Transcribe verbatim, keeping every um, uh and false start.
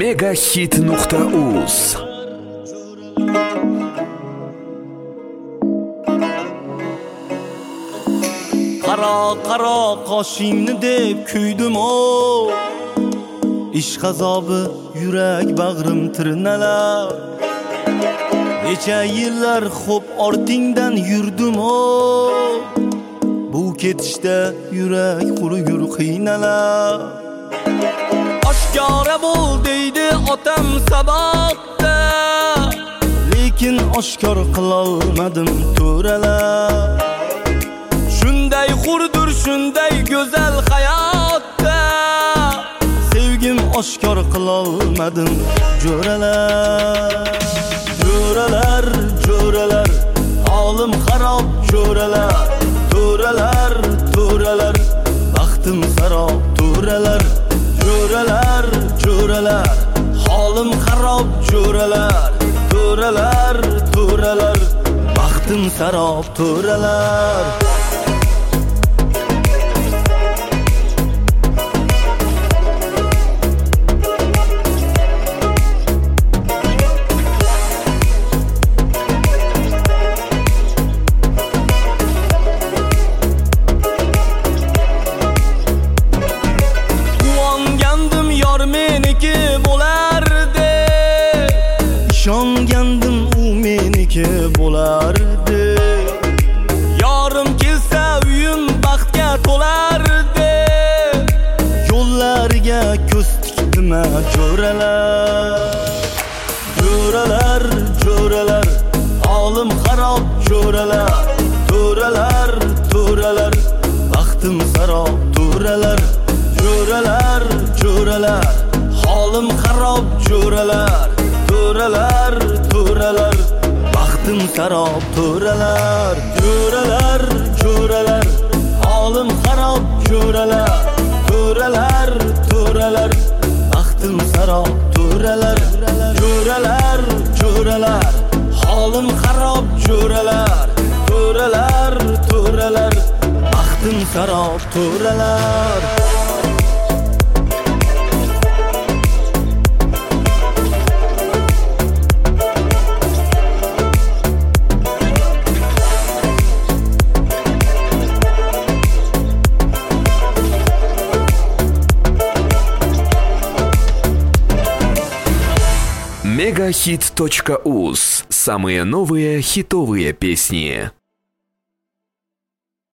Megahit nuqta uz. Qaro qaro qoshingni deb kuydim o. Ishq azobi yurak bag'rim tirnalar. Necha yillar xo'p ortingdan yurdim o. Bu ketishda yurak qurgur qiynalar. Oshkora bo'l deydi otam saboqda, lekin oshkor qilolmadim to'ralar. Shunday xurdur, shunday go'zal hayotda, sevgim oshkor qilolmadim jo'ralar. Jo'ralar, jo'ralar, holim xarob jo'ralar. To'ralar, to'ralar, baxtim sarob to'ralar. Jo'ralar, jo'ralar, holim xarob jo'ralar. To'ralar, to'ralar, baxtim sarob to'ralar. Meniki bo'lardi, ishongandim u meniki bo'lardi. Yorim kelsa uyim baxtga to'lardi. Yo'llariga ko'z tikdim jo'ralar. Jo'ralar, jo'ralar, holim xarob jo'ralar. To'ralar, to'ralar, baxtim sarob to'ralar. Jo'ralar, jo'ralar, holim xarob jo'ralar. To'ralar, to'ralar, baxtim sarob to'ralar. Jo'ralar, jo'ralar, holim xarob jo'ralar. To'ralar, to'ralar, baxtim sarob to'ralar. Jo'ralar, jo'ralar, holim xarob jo'ralar. To'ralar, to'ralar, baxtim sarob to'ralar. Megahit точка уз. Самые новые хитовые песни.